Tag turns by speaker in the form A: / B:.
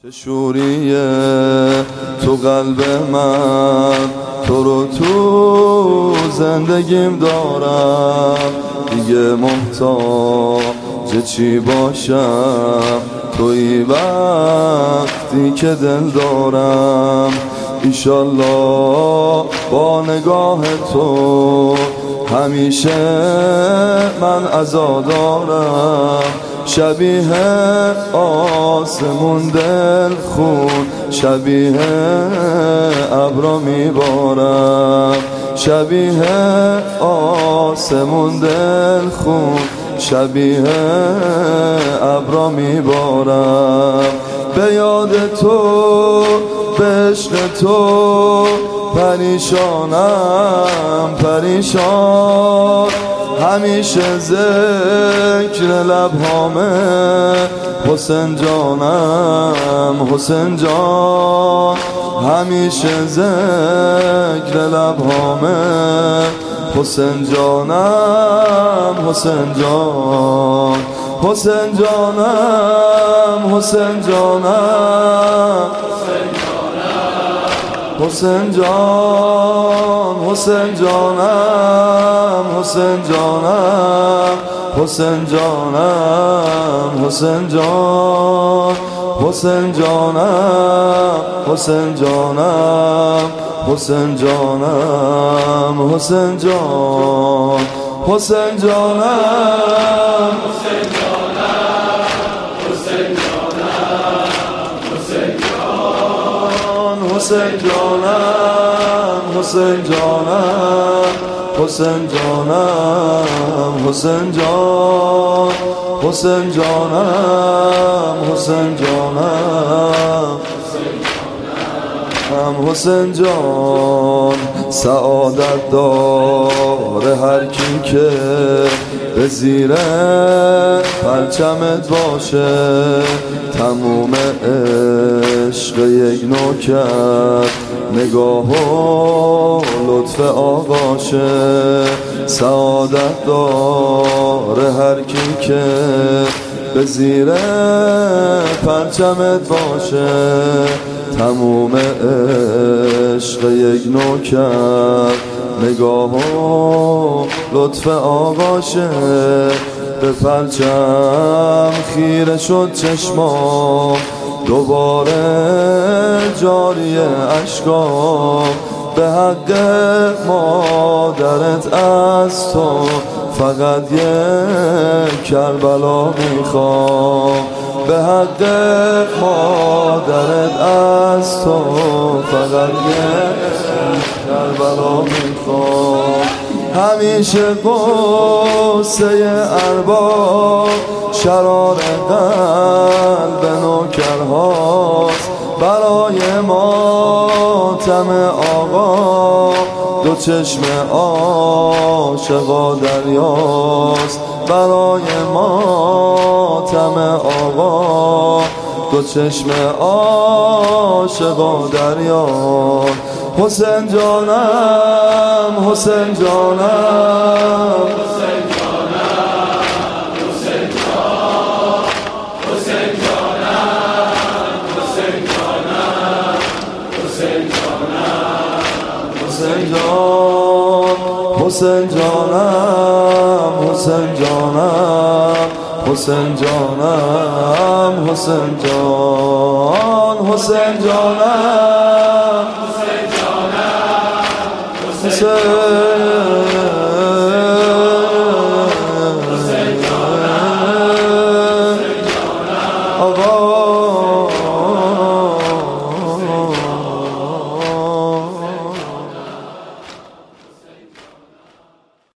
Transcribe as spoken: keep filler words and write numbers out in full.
A: چه شوریه تو قلب من، تو رو تو زندگیم دارم، دیگه محتاج چی باشم توی وقتی که دل دارم. ایشالله با نگاه تو همیشه من عزادارم، شبیه آسمون دل خون، شبیه ابرا میبارم، شبیه آسمون دل خون، شبیه ابرا میبارم. به یاد تو، به عشق تو پریشانم پریشان، همیشه ذکر لبهامه حسین جانم حسین جان، همیشه ذکر لبهامه حسین جانم حسین جان، حسین جانم حسین جانم حسین جان، حسین جانم حسین جانم حسین جانم حسین جان، حسین جانم حسین جانم حسین جانم حسین جان، حسین جانم حسین حسین جانم حسین جانم حسین جانم حسین جان، حسین جانم حسین جانم هم حسین جان. سعادت داره هر کی که به زیر پرچمت باشه، تموم عشق یک نوکر نگاه و لطف آقاشه. سعادت داره هر کی که به زیر پرچمت باشه، تموم عشق یک نوکر نگاه و لطف آقاشه. به پرچم خیره شد چشمام، دوباره جاری اشکام، به حق مادرت از تو فقط یک کربلا میخوام، به حق مادرت از تو فقط یک کربلا میخوام. همیشه قصه ارباب شرار قلب نوکرهاست، برای ماتم آقا دو چشم عاشقا دریاست، برای ماتم آقا دو چشم عاشقا دریاست. حسین جانم حسین جانم حسین جانم حسین جان، حسین جانم حسین جانم حسین جانم حسین جان، حسین جانم حسین جانم حسین جانم حسین جان، حسین جانم حسین